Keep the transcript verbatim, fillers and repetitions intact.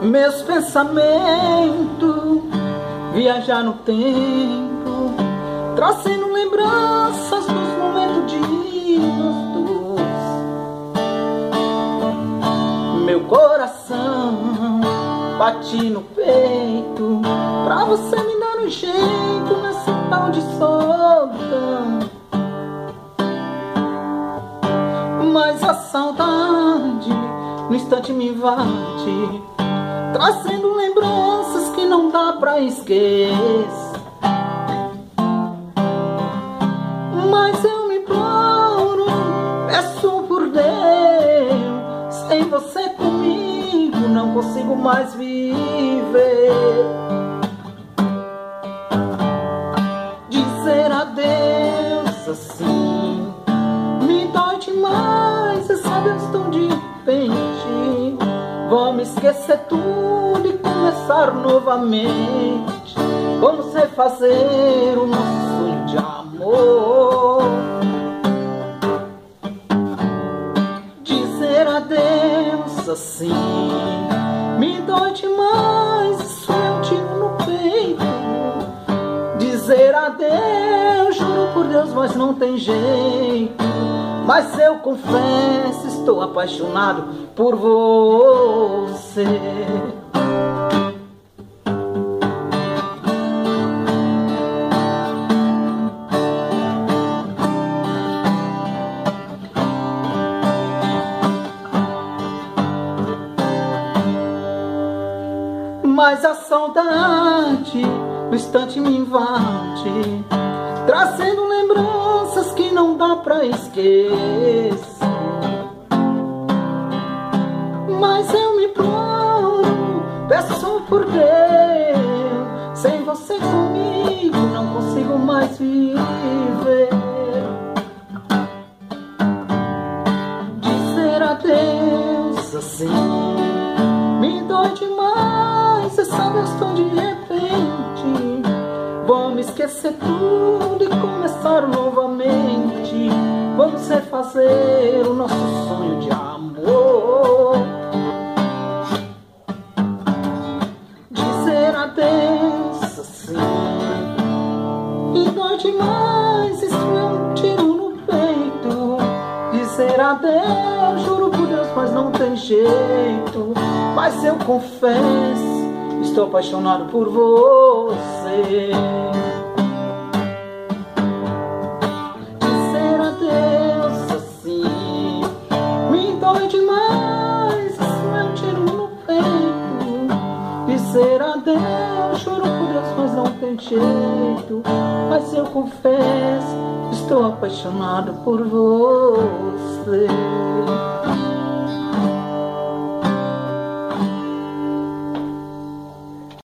meus pensamentos viajar no tempo, trazendo lembranças dos momentos de nós dois. Meu coração bate no peito pra você me dar um jeito nesse tal de solidão. Mas a saudade no instante me invade, trazendo lembranças que não dá pra esquecer. Mas eu me imploro, peço por Deus, sem você comigo não consigo mais viver. Dizer adeus assim me dói demais, e sabe, eu estou de repente. Vamos esquecer tudo e começar novamente. Vamos refazer o nosso sonho de amor. Dizer adeus assim me dói demais, isso é um tiro no peito. Dizer adeus, juro por Deus, mas não tem jeito. Mas eu confesso, estou apaixonado por você. Mas a saudade no instante me invade, trazendo lembranças que não dá pra esquecer. Mas eu me imploro, peço por Deus, sem você comigo não consigo mais viver. Dizer adeus assim me dói demais, você sabe, eu estou de repente. Vamos esquecer tudo e começar novamente. Vamos refazer o nosso sonho de amor. Dizer adeus assim me dói demais, isso é um tiro no peito. Dizer adeus, juro por Deus, mas não tem jeito. Mas eu confesso, estou apaixonado por você. Dizer adeus assim me dói demais, isso é um tiro no peito. Dizer adeus, juro por Deus, mas não tem jeito. Mas eu confesso, estou apaixonado por você.